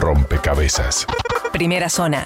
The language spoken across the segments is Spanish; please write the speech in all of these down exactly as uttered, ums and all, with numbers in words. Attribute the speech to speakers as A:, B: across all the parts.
A: rompecabezas.
B: Primera zona.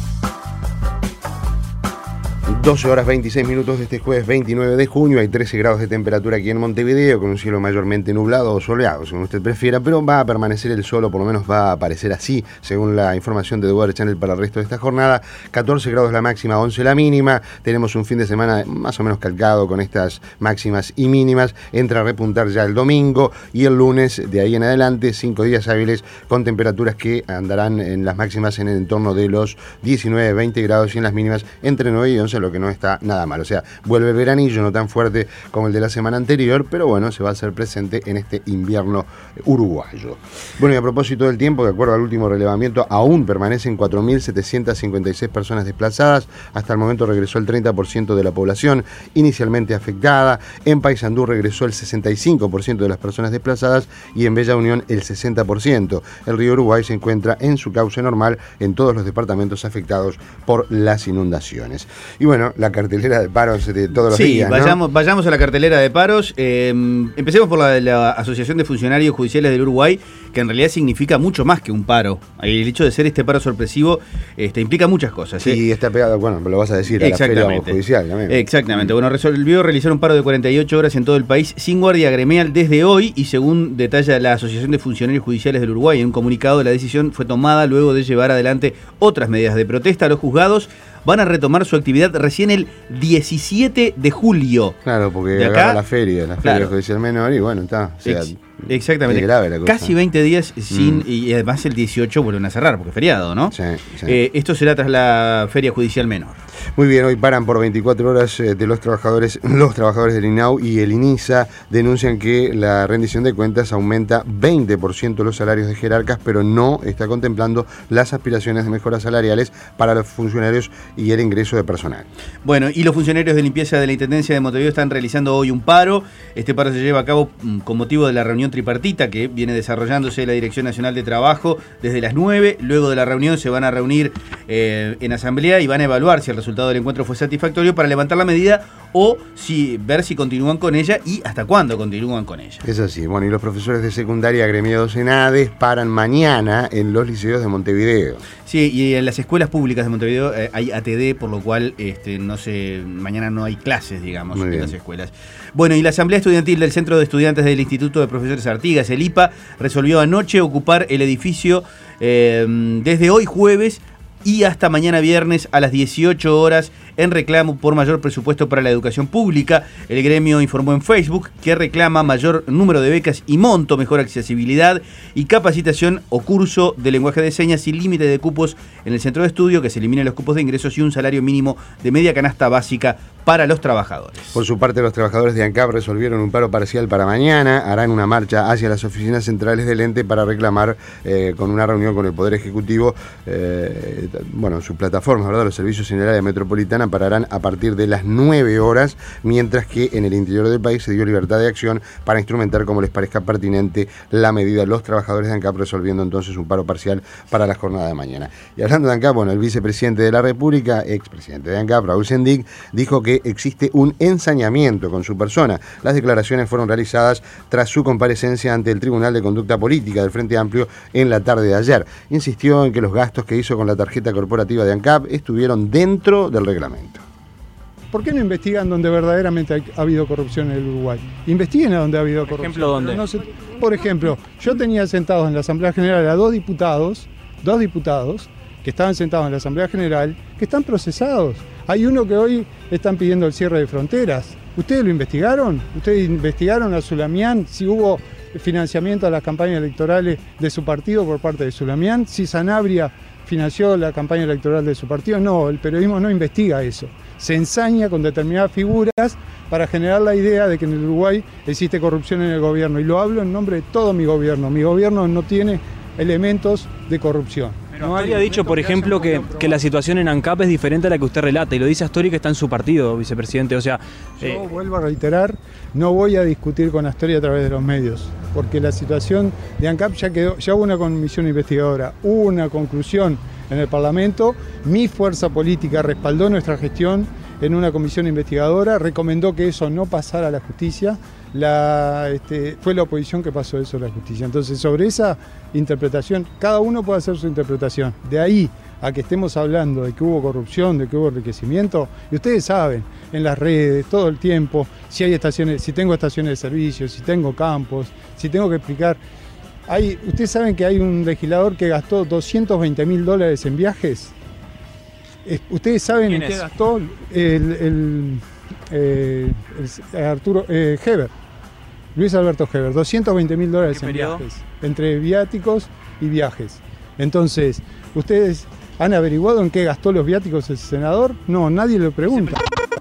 C: doce horas veintiséis minutos de este jueves veintinueve de junio, hay trece grados de temperatura aquí en Montevideo, con un cielo mayormente nublado o soleado, según usted prefiera, pero va a permanecer el sol, o por lo menos va a aparecer así, según la información de The Weather Channel para el resto de esta jornada. catorce grados la máxima, once la mínima. Tenemos un fin de semana más o menos calcado con estas máximas y mínimas. Entra a repuntar ya el domingo y el lunes, de ahí en adelante, cinco días hábiles con temperaturas que andarán en las máximas en el entorno de los diecinueve, veinte grados y en las mínimas entre nueve y once, lo que no está nada mal. O sea, vuelve el veranillo, no tan fuerte como el de la semana anterior, pero bueno, se va a hacer presente en este invierno uruguayo. Bueno, y a propósito del tiempo, de acuerdo al último relevamiento, aún permanecen cuatro mil setecientas cincuenta y seis personas desplazadas. Hasta el momento regresó el treinta por ciento de la población inicialmente afectada. En Paysandú regresó el sesenta y cinco por ciento de las personas desplazadas y en Bella Unión el sesenta por ciento. El río Uruguay se encuentra en su cauce normal en todos los departamentos afectados por las inundaciones. Y bueno, la cartelera de paros de todos los
D: sí,
C: días, ¿no?
D: vayamos, vayamos a la cartelera de paros. Eh, empecemos por la, la Asociación de Funcionarios Judiciales del Uruguay, que en realidad significa mucho más que un paro. El hecho de ser este paro sorpresivo este, implica muchas cosas.
C: Sí,
D: ¿eh?
C: está pegado, bueno, lo vas a decir, a la feria judicial también.
D: Exactamente. Bueno, resolvió realizar un paro de cuarenta y ocho horas en todo el país sin guardia gremial desde hoy, y según detalla la Asociación de Funcionarios Judiciales del Uruguay en un comunicado, la decisión fue tomada luego de llevar adelante otras medidas de protesta. Los juzgados van a retomar su actividad recién el diecisiete de julio.
C: Claro, porque
D: de acá,
C: agarra la feria, la feria
D: claro.
C: judicial menor, y bueno, está. O sea,
D: Ex exactamente.
C: Es grave la cosa.
D: Casi veinte días sin,
C: mm.
D: y además el dieciocho vuelven a cerrar, porque es feriado, ¿no?
C: Sí, sí.
D: Eh, esto será tras la feria judicial menor.
C: Muy bien, hoy paran por veinticuatro horas eh, de los trabajadores, los trabajadores del INAU y el INISA denuncian que la rendición de cuentas aumenta veinte por ciento los salarios de jerarcas, pero no está contemplando las aspiraciones de mejoras salariales para los funcionarios y el ingreso de personal.
D: Bueno, y los funcionarios de limpieza de la Intendencia de Montevideo están realizando hoy un paro. Este paro se lleva a cabo con motivo de la reunión tripartita que viene desarrollándose la Dirección Nacional de Trabajo desde las nueve. Luego de la reunión se van a reunir eh, en asamblea y van a evaluar si el resultado del encuentro fue satisfactorio para levantar la medida o si ver si continúan con ella y hasta cuándo continúan con ella.
C: Es así. Bueno, y los profesores de secundaria agremiados en ADES paran mañana en los liceos de Montevideo.
D: Sí, y en las escuelas públicas de Montevideo eh, hay A T D, por lo cual este, no sé, mañana no hay clases, digamos,
C: Muy
D: en
C: bien.
D: las escuelas. Bueno, y la Asamblea Estudiantil del Centro de Estudiantes del Instituto de Profesores Artigas, el I P A, resolvió anoche ocupar el edificio eh, desde hoy jueves y hasta mañana viernes a las dieciocho horas en reclamo por mayor presupuesto para la educación pública. El gremio informó en Facebook que reclama mayor número de becas y monto, mejor accesibilidad y capacitación o curso de lenguaje de señas sin límite de cupos en el centro de estudio, que se eliminen los cupos de ingresos y un salario mínimo de media canasta básica para los trabajadores.
C: Por su parte, los trabajadores de ANCAP resolvieron un paro parcial para mañana. Harán una marcha hacia las oficinas centrales del ente para reclamar, eh, con una reunión con el Poder Ejecutivo, eh, bueno, sus plataformas, ¿verdad? Los servicios en el área metropolitana pararán a partir de las nueve horas, mientras que en el interior del país se dio libertad de acción para instrumentar como les parezca pertinente la medida. Los trabajadores de ANCAP resolviendo entonces un paro parcial para la jornada de mañana. Y hablando de ANCAP, bueno, el vicepresidente de la República, expresidente de ANCAP, Raúl Sendic, dijo que existe un ensañamiento con su persona. Las declaraciones fueron realizadas tras su comparecencia ante el Tribunal de Conducta Política del Frente Amplio en la tarde de ayer. Insistió en que los gastos que hizo con la tarjeta corporativa de ANCAP estuvieron dentro del reglamento.
E: ¿Por qué no investigan donde verdaderamente ha habido corrupción en el Uruguay? Investiguen a donde ha habido
F: Por
E: corrupción.
F: ejemplo, ¿dónde?
E: No se, por ejemplo, yo tenía sentados en la Asamblea General a dos diputados, dos diputados que estaban sentados en la Asamblea General, que están procesados. Hay uno que hoy están pidiendo el cierre de fronteras. ¿Ustedes lo investigaron? ¿Ustedes investigaron a Zulamián si hubo financiamiento a las campañas electorales de su partido por parte de Zulamián? ¿Si Sanabria financió la campaña electoral de su partido? No, el periodismo no investiga eso. Se ensaña con determinadas figuras para generar la idea de que en el Uruguay existe corrupción en el gobierno. Y lo hablo en nombre de todo mi gobierno. Mi gobierno no tiene elementos de corrupción.
F: No había dicho, por ejemplo, que, que la situación en ANCAP es diferente a la que usted relata, y lo dice Astori, que está en su partido, vicepresidente. O sea,
E: Yo
F: eh...
E: vuelvo a reiterar, no voy a discutir con Astori a través de los medios, porque la situación de ANCAP ya quedó, ya hubo una comisión investigadora, hubo una conclusión en el Parlamento, mi fuerza política respaldó nuestra gestión en una comisión investigadora, recomendó que eso no pasara a la justicia. la, este, fue la oposición que pasó eso a la justicia. Entonces, sobre esa interpretación, cada uno puede hacer su interpretación. De ahí a que estemos hablando de que hubo corrupción, de que hubo enriquecimiento, y ustedes saben, en las redes, todo el tiempo, si hay estaciones, si tengo estaciones de servicio, si tengo campos, si tengo que explicar. Hay, ustedes saben que hay un legislador que gastó doscientos veinte mil dólares en viajes. Ustedes saben en qué gastó el, el, eh, el Arturo eh, Heber, Luis Alberto Heber, doscientos veinte mil dólares en viajes, entre viáticos y viajes. Entonces, ¿ustedes han averiguado en qué gastó los viáticos el senador? No, nadie lo pregunta.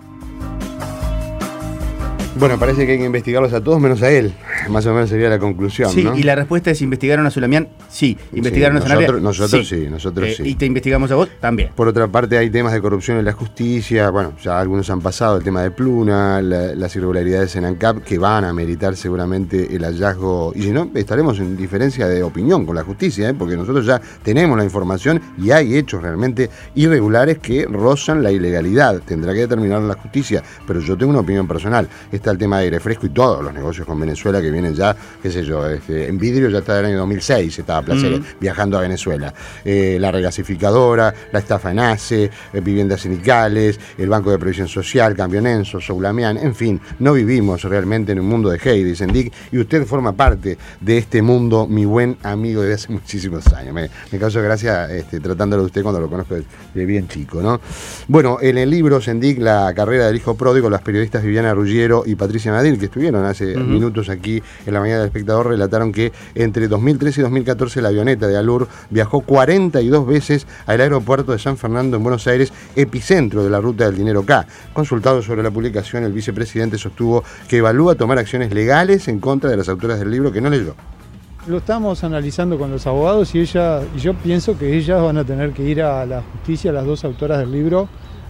C: Bueno, parece que hay que investigarlos a todos menos a él. Más o menos sería la conclusión,
D: sí,
C: ¿no?
D: Y la respuesta es: ¿investigaron a Zulamián? Sí. ¿Investigaron
C: sí,
D: a Sanabria?
C: Nosotros, nosotros sí, sí nosotros
D: eh,
C: sí.
D: ¿Y te investigamos a vos? También.
C: Por otra parte, hay temas de corrupción en la justicia. Bueno, ya algunos han pasado, el tema de Pluna, la, las irregularidades en ANCAP, que van a meritar seguramente el hallazgo. Y si no, estaremos en diferencia de opinión con la justicia, ¿eh? Porque nosotros ya tenemos la información y hay hechos realmente irregulares que rozan la ilegalidad. Tendrá que determinar la justicia, pero yo tengo una opinión personal. Está el tema de aire fresco y todos los negocios con Venezuela que vienen ya, qué sé yo, este, en vidrio ya está del año dos mil seis, estaba Placeres, mm. viajando a Venezuela. Eh, la regasificadora, la estafa en ACE, eh, viviendas sindicales, el Banco de Previsión Social, Camionenso, Soulamián, en fin, no vivimos realmente en un mundo de Heidi, Sendik, y usted forma parte de este mundo, mi buen amigo desde hace muchísimos años. Me, me causa gracia este, tratándolo de usted cuando lo conozco de, de bien chico, ¿no? Bueno, en el libro Sendik, la carrera del hijo pródigo, las periodistas Viviana Ruggiero y Patricia Madil, que estuvieron hace uh-huh. minutos aquí en la mañana del Espectador, relataron que entre dos mil trece y dos mil catorce la avioneta de Alur viajó cuarenta y dos veces al aeropuerto de San Fernando en Buenos Aires, epicentro de la ruta del dinero K. Consultado sobre la publicación, el vicepresidente sostuvo que evalúa tomar acciones legales en contra de las autoras del libro que no leyó.
E: Lo estamos analizando con los abogados y ella y yo pienso que ellas van a tener que ir a la justicia, las dos autoras del libro,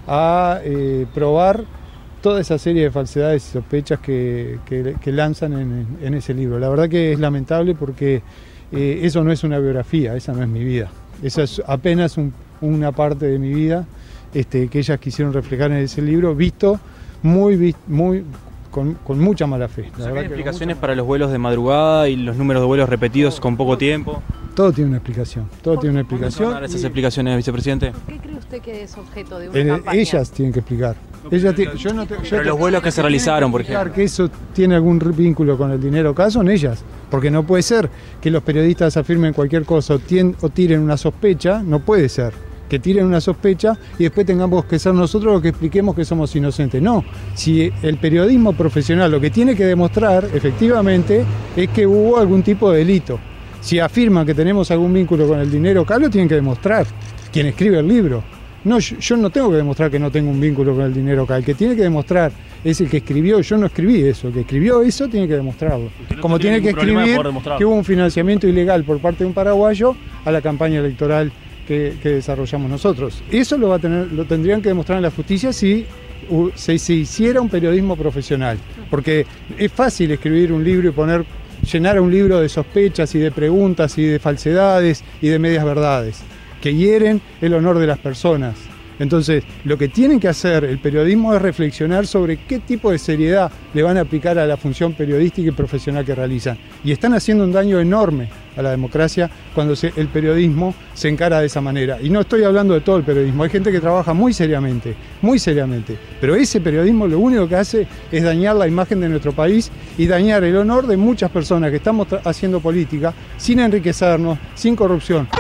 E: a eh, probar toda esa serie de falsedades y sospechas que, que, que lanzan en, en ese libro. La verdad que es lamentable porque eh, eso no es una biografía, esa no es mi vida. Esa es apenas un, una parte de mi vida este, que ellas quisieron reflejar en ese libro, visto muy, muy con, con mucha mala fe.
F: La verdad, ¿hay explicaciones para los vuelos de madrugada y los números de vuelos repetidos con poco tiempo?
E: Todo tiene una explicación, todo tiene una explicación.
F: ¿Cuáles son esas explicaciones, vicepresidente?
A: ¿Por qué cree usted que es objeto de una
E: En,
A: campaña?
E: Ellas tienen que explicar. Ella tiene, yo no te, yo
F: pero
E: te,
F: los vuelos que se realizaron, por ejemplo.
E: Que eso tiene algún vínculo con el dinero K son ellas. Porque no puede ser que los periodistas afirmen cualquier cosa o, tien, o tiren una sospecha, no puede ser. Que tiren una sospecha y después tengamos que ser nosotros los que expliquemos que somos inocentes. No, si el periodismo profesional lo que tiene que demostrar efectivamente es que hubo algún tipo de delito. Si afirman que tenemos algún vínculo con el dinero K, lo tienen que demostrar quien escribe el libro. No, yo, yo no tengo que demostrar que no tengo un vínculo con el dinero K. El que tiene que demostrar es el que escribió. Yo no escribí eso. El que escribió eso tiene que demostrarlo. No Como tiene que escribir que hubo un financiamiento ilegal por parte de un paraguayo a la campaña electoral que, que desarrollamos nosotros. Eso lo, va a tener, lo tendrían que demostrar en la justicia si se, se hiciera un periodismo profesional. Porque es fácil escribir un libro y poner... llenar un libro de sospechas y de preguntas y de falsedades y de medias verdades que hieren el honor de las personas. Entonces, lo que tienen que hacer el periodismo es reflexionar sobre qué tipo de seriedad le van a aplicar a la función periodística y profesional que realizan. Y están haciendo un daño enorme a la democracia cuando se, el periodismo se encara de esa manera. Y no estoy hablando de todo el periodismo, hay gente que trabaja muy seriamente, muy seriamente. Pero ese periodismo lo único que hace es dañar la imagen de nuestro país y dañar el honor de muchas personas que estamos haciendo política sin enriquecernos, sin corrupción.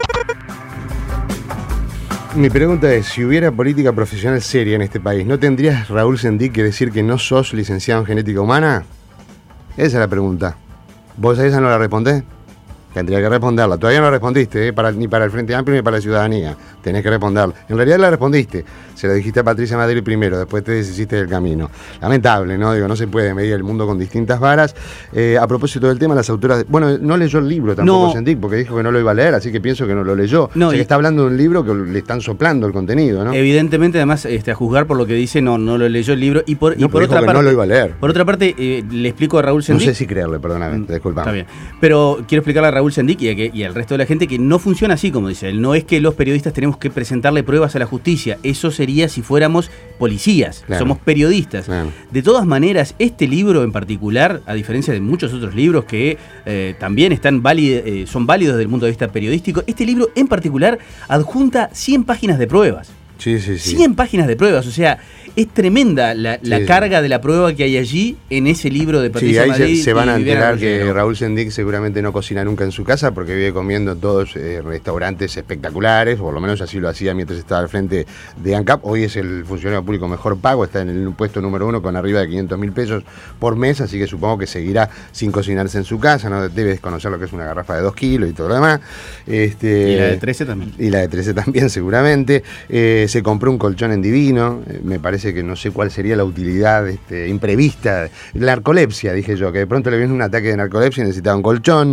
C: Mi pregunta es, si hubiera política profesional seria en este país, ¿no tendrías, Raúl Sendik, que decir que no sos licenciado en genética humana? Esa es la pregunta. ¿Vos a esa no la respondés? Tendría que responderla. Todavía no la respondiste, ¿eh? para, ni para el Frente Amplio ni para la ciudadanía. Tenés que responderla. En realidad la respondiste. Se la dijiste a Patricia Madrid primero, después te deshiciste del camino. Lamentable, ¿no? Digo, no se puede medir el mundo con distintas varas. Eh, a propósito del tema, las autoras... De... Bueno, no leyó el libro tampoco, no. Sendik, porque dijo que no lo iba a leer, así que pienso que no lo leyó. No, o sea, y... que está hablando de un libro que le están soplando el contenido, ¿no?
D: Evidentemente, además, este, a juzgar por lo que dice, no, no lo leyó el libro. Y por,
C: no,
D: y por otra
C: que
D: parte...
C: no lo iba a leer.
D: Por otra parte, eh, le explico a Raúl Sendik...
C: No sé si creerle, perdóname,
D: mm,
C: disculpame.
D: Está bien. Pero quiero explicarle a Raúl Sendic y, a que, y al resto de la gente que no funciona así, como dice él. No es que los periodistas tenemos que presentarle pruebas a la justicia. Eso sería si fuéramos policías. Claro. Somos periodistas. Claro. De todas maneras, este libro en particular, a diferencia de muchos otros libros que eh, también están válidos, eh, son válidos desde el punto de vista periodístico, este libro en particular adjunta cien páginas de pruebas.
C: Sí, sí, sí.
D: cien páginas de pruebas, o sea, es tremenda la, la sí, carga sí. de la prueba que hay allí en ese libro de Patricia
C: Madrid. Sí, ahí
D: Madrid
C: se, se van a enterar
D: Ruggiero.
C: Que Raúl Sendic seguramente no cocina nunca en su casa porque vive comiendo en todos eh, restaurantes espectaculares, o por lo menos así lo hacía mientras estaba al frente de ANCAP. Hoy es el funcionario público mejor pago, está en el puesto número uno con arriba de quinientos mil pesos por mes, así que supongo que seguirá sin cocinarse en su casa, no debe desconocer lo que es una garrafa de dos kilos y todo lo demás. Este,
D: y la de trece también.
C: Y la de trece también seguramente. Eh, se compró un colchón en Divino, eh, me parece que no sé cuál sería la utilidad este, imprevista, la narcolepsia, dije yo, que de pronto le viene un ataque de narcolepsia y necesitaba un colchón,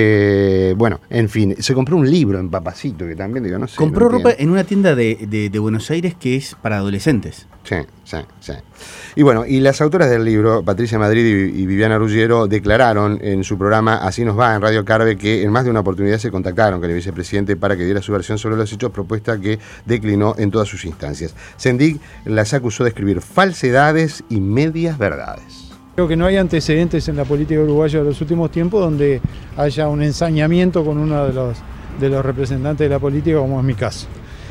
C: eh, bueno, en fin, se compró un libro en Papacito, que también digo, no sé.
D: Compró
C: no
D: ropa en una tienda de, de, de Buenos Aires que es para adolescentes.
C: Sí, sí, sí. Y bueno, y las autoras del libro, Patricia Madrid y, y Viviana Ruggiero, declararon en su programa Así nos va en Radio Carve que en más de una oportunidad se contactaron con el vicepresidente para que diera su versión sobre los hechos, propuesta que declinó en todas sus instancias. Sendic las acusó de escribir falsedades y medias verdades.
E: Creo que no hay antecedentes en la política uruguaya de los últimos tiempos donde haya un ensañamiento con uno de los, de los representantes de la política, como es mi caso.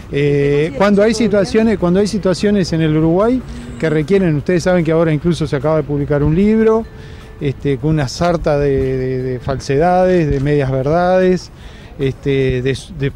E: Eh, cuando hay situaciones, cuando hay situaciones en el Uruguay que requieren, ustedes saben que ahora incluso se acaba de publicar un libro este, con una sarta de, de, de falsedades, de medias verdades, este, de, de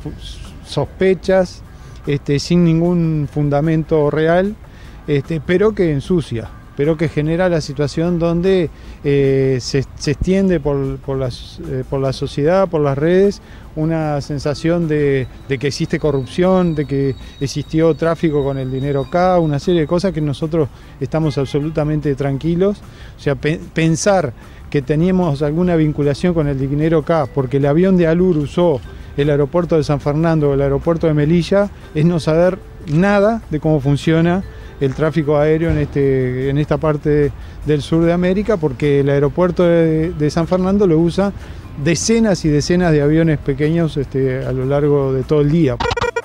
E: sospechas, este, sin ningún fundamento real, este, pero que ensucia, pero que genera la situación donde eh, se, se extiende por, por, las, eh, por la sociedad, por las redes, una sensación de, de que existe corrupción, de que existió tráfico con el dinero K, una serie de cosas que nosotros estamos absolutamente tranquilos. O sea, pe pensar que teníamos alguna vinculación con el dinero K porque el avión de Alur usó el aeropuerto de San Fernando o el aeropuerto de Melilla es no saber nada de cómo funciona el tráfico aéreo en, este, en esta parte del sur de América, porque el aeropuerto de, de San Fernando lo usa decenas y decenas de aviones pequeños este, a lo largo de todo el día.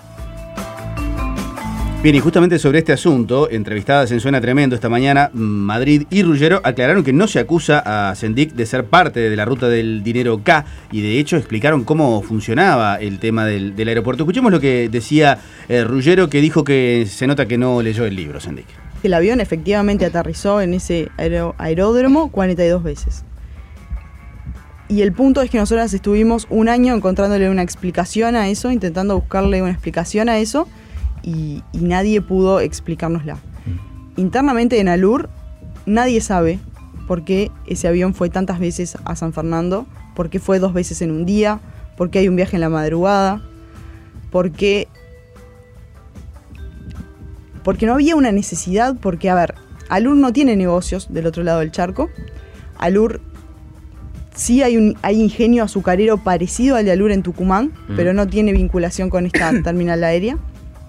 D: Bien, y justamente sobre este asunto, entrevistadas en Suena Tremendo esta mañana, Madrid y Ruggiero aclararon que no se acusa a Sendic de ser parte de la ruta del dinero K, y de hecho explicaron cómo funcionaba el tema del, del aeropuerto. Escuchemos lo que decía eh, Ruggiero, que dijo que se nota que no leyó el libro, Sendic.
B: El avión efectivamente aterrizó en ese aer aeródromo cuarenta y dos veces. Y el punto es que nosotras estuvimos un año encontrándole una explicación a eso, intentando buscarle una explicación a eso, y, y nadie pudo explicárnosla. Mm. Internamente en Alur nadie sabe por qué ese avión fue tantas veces a San Fernando, por qué fue dos veces en un día, por qué hay un viaje en la madrugada, por qué... Porque no había una necesidad, porque, a ver, Alur no tiene negocios del otro lado del charco. Alur... Sí hay, un, hay ingenio azucarero parecido al de Alur en Tucumán, mm. pero no tiene vinculación con esta terminal aérea.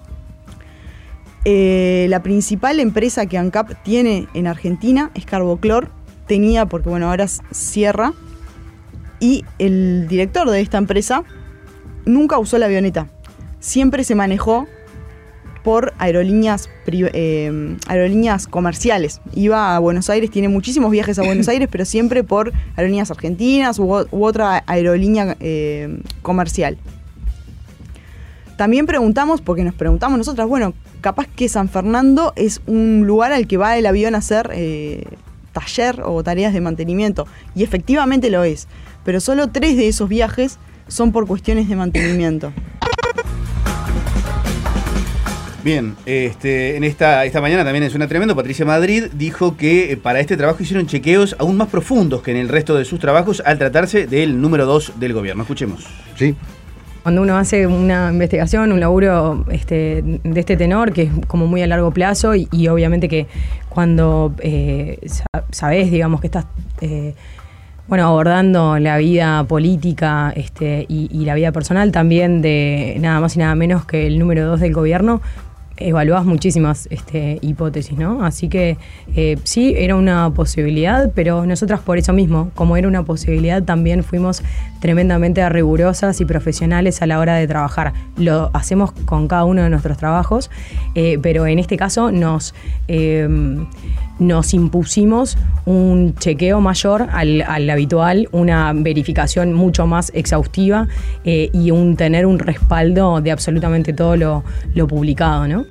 B: Eh, la principal empresa que ANCAP tiene en Argentina es Carboclor. Tenía, porque bueno, ahora cierra. Y el director de esta empresa nunca usó la avioneta. Siempre se manejó por aerolíneas, eh, aerolíneas comerciales. Iba a Buenos Aires, tiene muchísimos viajes a Buenos Aires, pero siempre por aerolíneas argentinas u, u otra aerolínea eh, comercial. También preguntamos, porque nos preguntamos nosotras, bueno, capaz que San Fernando es un lugar al que va el avión a hacer eh, taller o tareas de mantenimiento. Y efectivamente lo es, pero solo tres de esos viajes son por cuestiones de mantenimiento.
D: Bien, este, en esta, esta mañana también en Suena Tremendo, Patricia Madrid dijo que para este trabajo hicieron chequeos aún más profundos que en el resto de sus trabajos al tratarse del número dos del gobierno. Escuchemos.
C: Sí.
G: Cuando uno hace una investigación, un laburo este, de este tenor, que es como muy a largo plazo, y, y obviamente que cuando eh, sabés, digamos, que estás eh, bueno, abordando la vida política este, y, y la vida personal también de nada más y nada menos que el número dos del gobierno, evaluás muchísimas este, hipótesis, ¿no? Así que eh, sí, era una posibilidad, pero nosotras por eso mismo, como era una posibilidad, también fuimos tremendamente rigurosas y profesionales a la hora de trabajar. Lo hacemos con cada uno de nuestros trabajos, eh, pero en este caso nos, eh, nos impusimos un chequeo mayor al, al habitual, una verificación mucho más exhaustiva eh, y un tener un respaldo de absolutamente todo lo, lo publicado, ¿no?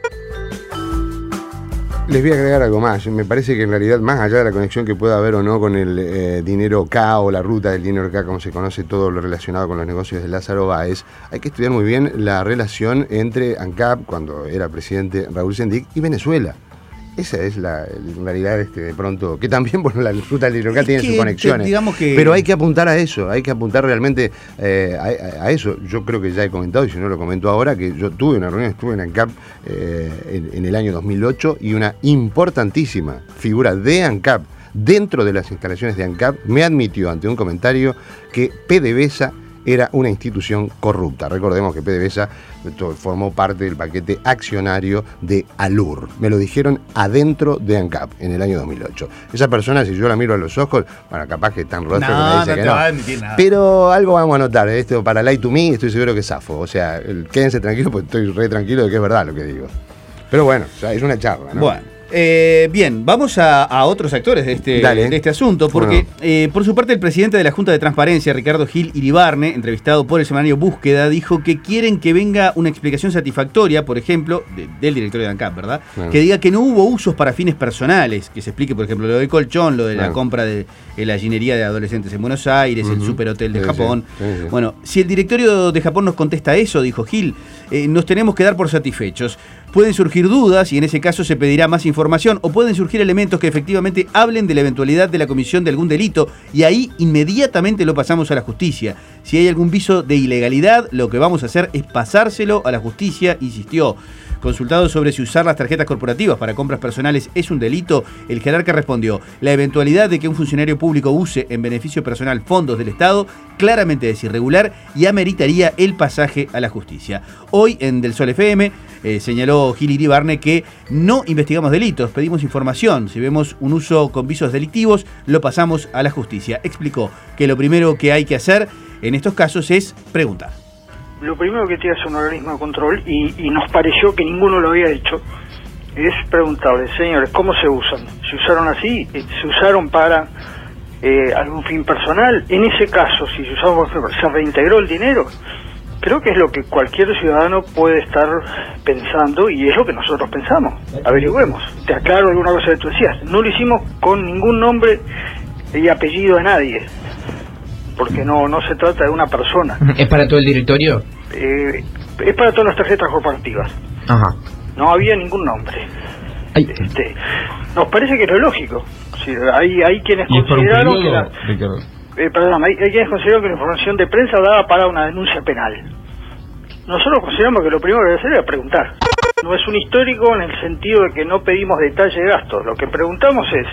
C: Les voy a agregar algo más. Me parece que en realidad, más allá de la conexión que pueda haber o no con el eh, dinero K o la ruta del dinero K, como se conoce todo lo relacionado con los negocios de Lázaro Báez, hay que estudiar muy bien la relación entre ANCAP, cuando era presidente Raúl Sendic, y Venezuela. Esa es la, en realidad, este, de pronto, que también, bueno, la ruta del dinero K tiene sus conexiones, digamos que... pero hay que apuntar a eso, hay que apuntar realmente eh, a, a eso. Yo creo que ya he comentado, y si no lo comento ahora, que yo tuve una reunión, estuve en ANCAP eh, en, en el año dos mil ocho, y una importantísima figura de ANCAP dentro de las instalaciones de ANCAP me admitió ante un comentario que PDVSA era una institución corrupta. Recordemos que PDVSA formó parte del paquete accionario de ALUR. Me lo dijeron adentro de ANCAP en el año dos mil ocho. Esa persona, si yo la miro a los ojos, bueno, capaz que es tan rostro no, que me dice no que te no. Va a admitir nada. Pero algo vamos a notar. Esto para Lie to Me estoy seguro que es zafo. O sea, quédense tranquilos porque estoy re tranquilo de que es verdad lo que digo. Pero bueno, o sea, es una charla, ¿no?
D: Bueno. Eh, bien, vamos a, a otros actores de este, de este asunto, porque bueno. eh, por su parte el presidente de la Junta de Transparencia, Ricardo Gil Iribarne, entrevistado por el semanario Búsqueda, dijo que quieren que venga una explicación satisfactoria, por ejemplo, de, del directorio de ANCAP, ¿verdad? Bueno. Que diga que no hubo usos para fines personales, que se explique, por ejemplo, lo del colchón, lo de bueno. la compra de, de la ginería de adolescentes en Buenos Aires, uh-huh. el superhotel de sí, Japón. Sí, sí, sí. Bueno, si el directorio de Japón nos contesta eso, dijo Gil, eh, nos tenemos que dar por satisfechos. Pueden surgir dudas y en ese caso se pedirá más información, o pueden surgir elementos que efectivamente hablen de la eventualidad de la comisión de algún delito y ahí inmediatamente lo pasamos a la justicia. Si hay algún viso de ilegalidad, lo que vamos a hacer es pasárselo a la justicia, insistió. Consultado sobre si usar las tarjetas corporativas para compras personales es un delito, el jerarca respondió: la eventualidad de que un funcionario público use en beneficio personal fondos del Estado claramente es irregular y ameritaría el pasaje a la justicia. Hoy en Del Sol F M eh, señaló Gil Iribarne que no investigamos delitos, pedimos información. Si vemos un uso con visos delictivos, lo pasamos a la justicia. Explicó que lo primero que hay que hacer en estos casos es preguntar.
H: Lo primero que tiene que hacer un organismo de control, y, y nos pareció que ninguno lo había hecho, es preguntarles, señores, ¿cómo se usan? ¿Se usaron así? ¿Se usaron para eh, algún fin personal? En ese caso, si se usaron, ¿se reintegró el dinero? Creo que es lo que cualquier ciudadano puede estar pensando y es lo que nosotros pensamos. Averigüemos. Te aclaro alguna cosa que tú decías. No lo hicimos con ningún nombre y apellido de nadie, porque no no se trata de una persona.
I: ¿Es para todo el directorio?
H: Eh, es para todas las tarjetas corporativas. Ajá. No había ningún nombre. Ay. Este, nos parece que es lo lógico. Sí, hay, hay quienes consideraron que la, eh, perdón, hay, hay quienes consideraron que la información de prensa daba para una denuncia penal. Nosotros consideramos que lo primero que debe hacer era preguntar. No es un histórico en el sentido de que no pedimos detalle de gastos. Lo que preguntamos es,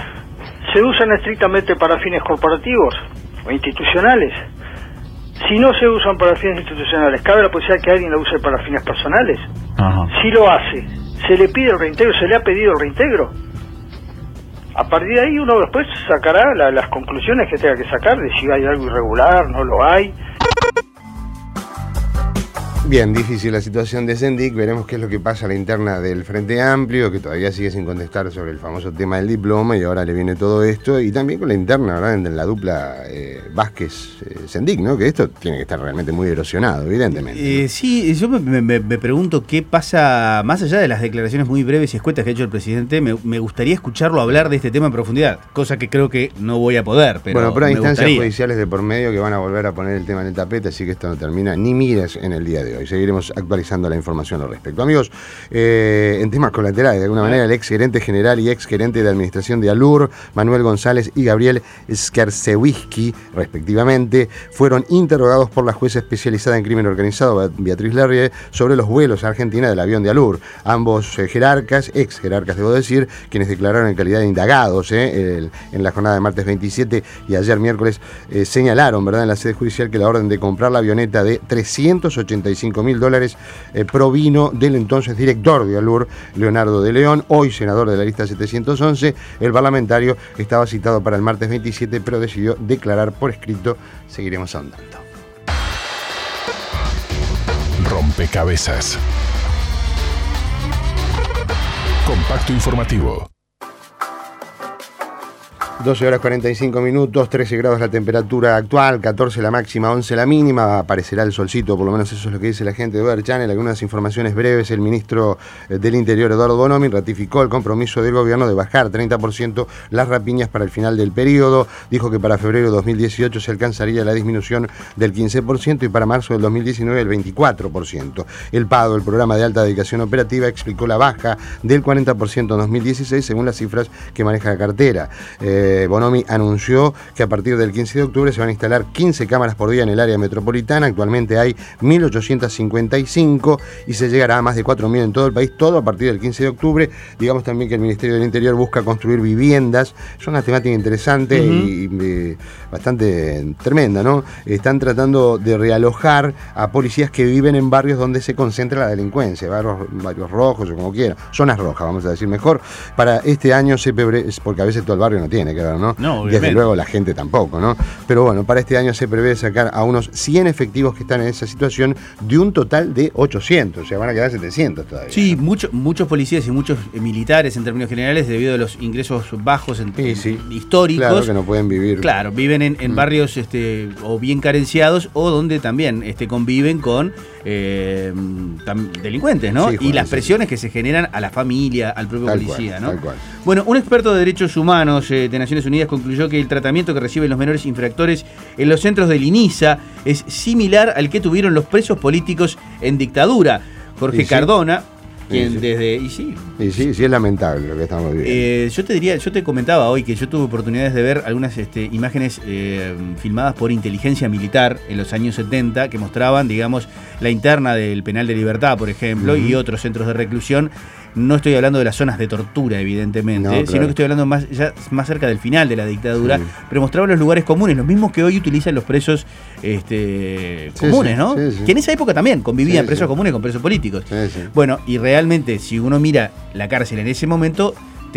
H: ¿se usan estrictamente para fines corporativos o institucionales? Si no se usan para fines institucionales, ¿cabe la posibilidad que alguien lo use para fines personales? Ajá. Si lo hace, ¿se le pide el reintegro? ¿Se le ha pedido el reintegro? A partir de ahí uno después sacará la, las conclusiones que tenga que sacar de si hay algo irregular, no lo hay.
C: Bien, difícil la situación de Sendic, veremos qué es lo que pasa a la interna del Frente Amplio, que todavía sigue sin contestar sobre el famoso tema del diploma, y ahora le viene todo esto, y también con la interna, ¿verdad?, en la dupla eh, Vázquez-Sendic, ¿no?, que esto tiene que estar realmente muy erosionado, evidentemente.
D: Eh,
C: ¿no?
D: Sí, yo me, me, me pregunto qué pasa, más allá de las declaraciones muy breves y escuetas que ha hecho el presidente, me, me gustaría escucharlo hablar de este tema en profundidad, cosa que creo que no voy a poder, pero
C: bueno, pero hay
D: me
C: instancias
D: gustaría.
C: judiciales de por medio que van a volver a poner el tema en el tapete, así que esto no termina ni mires en el día de hoy. Y seguiremos actualizando la información al respecto. Amigos, eh, en temas colaterales, de alguna manera, el ex gerente general y ex gerente de administración de ALUR, Manuel González y Gabriel Skarcewiski, respectivamente, fueron interrogados por la jueza especializada en crimen organizado, Beatriz Lerrier, sobre los vuelos a Argentina del avión de ALUR. Ambos eh, jerarcas, ex jerarcas, debo decir, quienes declararon en calidad de indagados eh, el, en la jornada de martes veintisiete y ayer miércoles, eh, señalaron, ¿verdad?, en la sede judicial que la orden de comprar la avioneta de trescientos ochenta y cinco mil dólares eh, provino del entonces director de ALUR, Leonardo de León, hoy senador de la lista setecientos once. El parlamentario estaba citado para el martes veintisiete, pero decidió declarar por escrito. Seguiremos ahondando.
I: Rompecabezas. Compacto informativo.
C: doce horas cuarenta y cinco minutos, trece grados la temperatura actual, catorce la máxima, once la mínima. Aparecerá el solcito, por lo menos eso es lo que dice la gente de Weather Channel. Algunas informaciones breves. El ministro del Interior, Eduardo Bonomi, ratificó el compromiso del gobierno de bajar treinta por ciento las rapiñas para el final del periodo. Dijo que para febrero de dos mil dieciocho se alcanzaría la disminución del quince por ciento y para marzo del dos mil diecinueve el veinticuatro por ciento. El PADO, el Programa de Alta Dedicación Operativa, explicó la baja del cuarenta por ciento en dos mil dieciséis según las cifras que maneja la cartera. Eh, Bonomi anunció que a partir del quince de octubre se van a instalar quince cámaras por día en el área metropolitana. Actualmente hay mil ochocientos cincuenta y cinco y se llegará a más de cuatro mil en todo el país, todo a partir del quince de octubre. Digamos también que el Ministerio del Interior busca construir viviendas. Es una temática interesante uh-huh. y, y bastante tremenda, ¿no? Están tratando de realojar a policías que viven en barrios donde se concentra la delincuencia, barrios, barrios rojos o como quiera, zonas rojas, vamos a decir mejor. Para este año se prevé, porque a veces todo el barrio no tiene que ¿no?
D: No,
C: desde luego la gente tampoco, ¿no? Pero bueno, para este año se prevé sacar a unos cien efectivos que están en esa situación de un total de ochocientos, o sea, van a quedar setecientos todavía.
D: Sí, ¿no? mucho, muchos policías y muchos militares en términos generales, debido a los ingresos bajos en,
C: sí, sí.
D: históricos.
C: Claro, que no pueden vivir.
D: Claro, viven en, en mm. barrios este, o bien carenciados o donde también este, conviven con eh, tam, delincuentes, ¿no? Sí, y las presiones sí. que se generan a la familia, al propio tal policía,
C: cual,
D: ¿no?
C: Tal cual.
D: Bueno, un experto de derechos humanos eh, de Naciones Unidas concluyó que el tratamiento que reciben los menores infractores en los centros del INISA es similar al que tuvieron los presos políticos en dictadura. Jorge sí, Cardona, quien sí, sí. desde... Y sí,
C: y sí, sí es lamentable lo que estamos viviendo.
D: Eh, yo te diría, yo te comentaba hoy que yo tuve oportunidades de ver algunas este, imágenes eh, filmadas por inteligencia militar en los años setenta que mostraban, digamos, la interna del Penal de Libertad, por ejemplo, uh-huh. y otros centros de reclusión. No estoy hablando de las zonas de tortura, evidentemente, no, claro. sino que estoy hablando más, ya, más cerca del final de la dictadura, sí. pero mostraban los lugares comunes, los mismos que hoy utilizan los presos este, sí, comunes, sí, ¿no? Sí, sí. Que en esa época también convivían sí, presos sí. comunes con presos políticos. Sí, sí. Bueno, y realmente, si uno mira la cárcel en ese momento,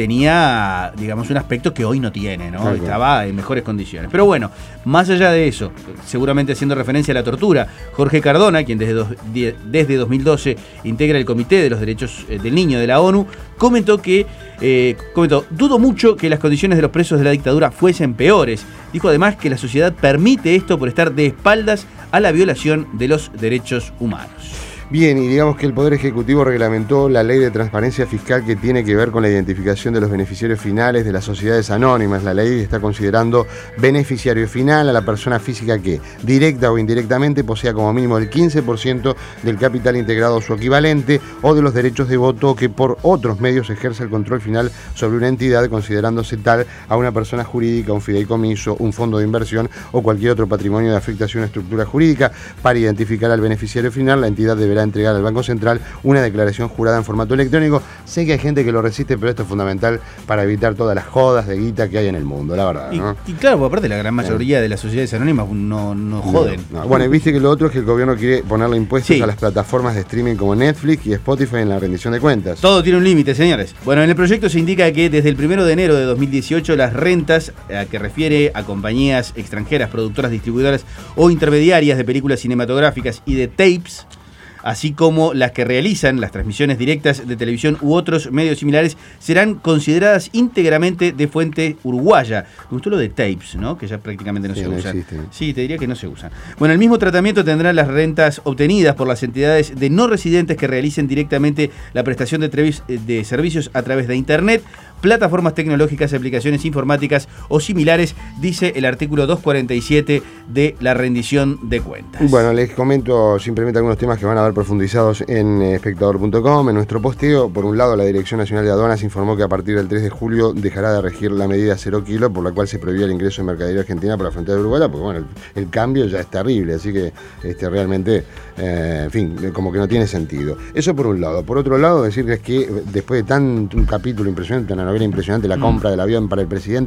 D: tenía, digamos, un aspecto que hoy no tiene, ¿no? Okay. Estaba en mejores condiciones. Pero bueno, más allá de eso, seguramente haciendo referencia a la tortura, Jorge Cardona, quien desde, dos, desde dos mil doce integra el Comité de los Derechos del Niño de la ONU, comentó que, eh, comentó, dudo mucho que las condiciones de los presos de la dictadura fuesen peores. Dijo además que la sociedad permite esto por estar de espaldas a la violación de los derechos humanos.
C: Bien, y digamos que el Poder Ejecutivo reglamentó la ley de transparencia fiscal que tiene que ver con la identificación de los beneficiarios finales de las sociedades anónimas. La ley está considerando beneficiario final a la persona física que, directa o indirectamente, posea como mínimo el quince por ciento del capital integrado o su equivalente, o de los derechos de voto, que por otros medios ejerce el control final sobre una entidad, considerándose tal a una persona jurídica, un fideicomiso, un fondo de inversión o cualquier otro patrimonio de afectación a estructura jurídica. Para identificar al beneficiario final, la entidad deberá entregar al Banco Central una declaración jurada en formato electrónico. Sé que hay gente que lo resiste, pero esto es fundamental para evitar todas las jodas de guita que hay en el mundo, la verdad, ¿no?
D: Y, y claro, porque aparte la gran mayoría de las sociedades anónimas no, no joden.
C: No, no. Bueno, y viste que lo otro es que el gobierno quiere ponerle impuestos sí. a las plataformas de streaming como Netflix y Spotify en la rendición de cuentas.
D: Todo tiene un límite, señores. Bueno, en el proyecto se indica que desde el primero de enero de dos mil dieciocho las rentas a que refiere a compañías extranjeras, productoras, distribuidoras o intermediarias de películas cinematográficas y de tapes, así como las que realizan las transmisiones directas de televisión u otros medios similares, serán consideradas íntegramente de fuente uruguaya. Me gustó lo de tapes, ¿no? Que ya prácticamente no sí, se no usan. Existen. Sí, te diría que no se usan. Bueno, el mismo tratamiento tendrán las rentas obtenidas por las entidades de no residentes que realicen directamente la prestación de, trevis, de servicios a través de Internet, plataformas tecnológicas, aplicaciones informáticas o similares, dice el artículo doscientos cuarenta y siete de la rendición de cuentas.
C: Bueno, les comento simplemente algunos temas que van a ver profundizados en espectador punto com, en nuestro posteo. Por un lado, la Dirección Nacional de Aduanas informó que a partir del tres de julio dejará de regir la medida cero kilo, por la cual se prohibía el ingreso de mercadería argentina por la frontera de Uruguay, porque bueno, el, el cambio ya es terrible, así que este, realmente, eh, en fin, como que no tiene sentido. Eso por un lado. Por otro lado, decirles que después de tanto un capítulo impresionante, una novela impresionante, la compra del avión para el presidente,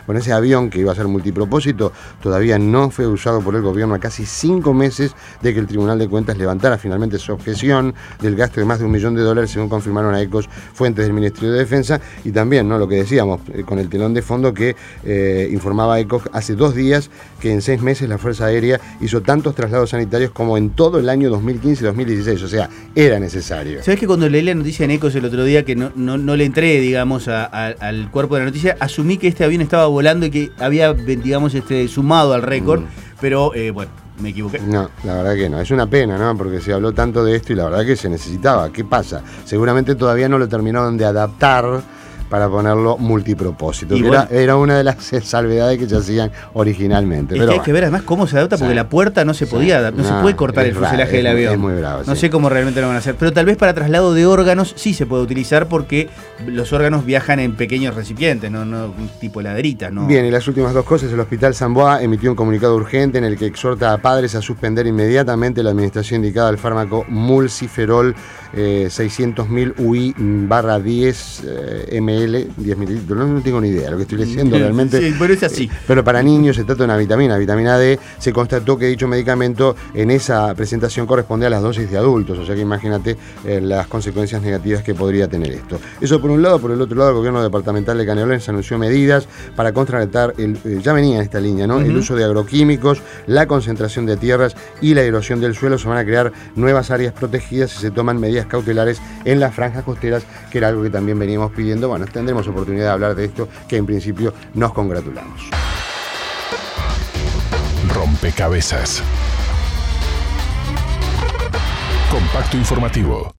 C: Bueno, ese avión que iba a ser multipropósito todavía no fue usado por el gobierno a casi cinco meses de que el Tribunal de Cuentas levantara finalmente su objeción del gasto de más de un millón de dólares, según confirmaron a Ecos fuentes del Ministerio de Defensa, y también, ¿no?, lo que decíamos, eh, con el telón de fondo que eh, informaba Ecos hace dos días que en seis meses la Fuerza Aérea hizo tantos traslados sanitarios como en todo el año dos mil quince y dos mil dieciséis, o sea, era necesario.
D: ¿Sabés que cuando leí la noticia en Ecos el otro día, que no, no, no le entré, digamos, a, a, al cuerpo de la noticia, asumí que este avión estaba volando y que había, digamos, este, sumado al récord, mm. pero eh, bueno, me equivoqué.
C: No, la verdad que no, es una pena, ¿no? Porque se habló tanto de esto y la verdad que se necesitaba. ¿Qué pasa? Seguramente todavía no lo terminaron de adaptar para ponerlo multipropósito, que bueno, era, era una de las salvedades que se hacían originalmente.
D: Es
C: pero
D: que hay
C: bueno.
D: que ver además cómo se adapta, porque sí, la puerta no se
C: sí,
D: podía adaptar, no, no se puede cortar el fuselaje
C: raro,
D: del
C: es,
D: avión.
C: Es muy bravo,
D: no
C: sí.
D: sé cómo realmente lo van a hacer, pero tal vez para traslado de órganos sí se puede utilizar, porque los órganos viajan en pequeños recipientes, no, no tipo heladeritas, ¿no?
C: Bien, y las últimas dos cosas, el Hospital San Boa emitió un comunicado urgente en el que exhorta a padres a suspender inmediatamente la administración indicada del fármaco Mulciferol eh, seiscientos mil U I barra diez eh, ml, diez mililitros, no, no tengo ni idea. Lo que estoy leyendo realmente.
D: Sí, pero es así.
C: Eh, pero para niños se trata de una vitamina, vitamina D. Se constató que dicho medicamento en esa presentación corresponde a las dosis de adultos, o sea que imagínate eh, las consecuencias negativas que podría tener esto. Eso por un lado. Por el otro lado, el gobierno departamental de Canelones anunció medidas para contrarrestar, el, eh, ya venía en esta línea, ¿no? Uh-huh. El uso de agroquímicos, la concentración de tierras y la erosión del suelo. Se van a crear nuevas áreas protegidas y se toman medidas cautelares en las franjas costeras, que era algo que también veníamos pidiendo. Bueno, tendremos oportunidad de hablar de esto, que en principio nos congratulamos.
I: Rompecabezas. Compacto informativo.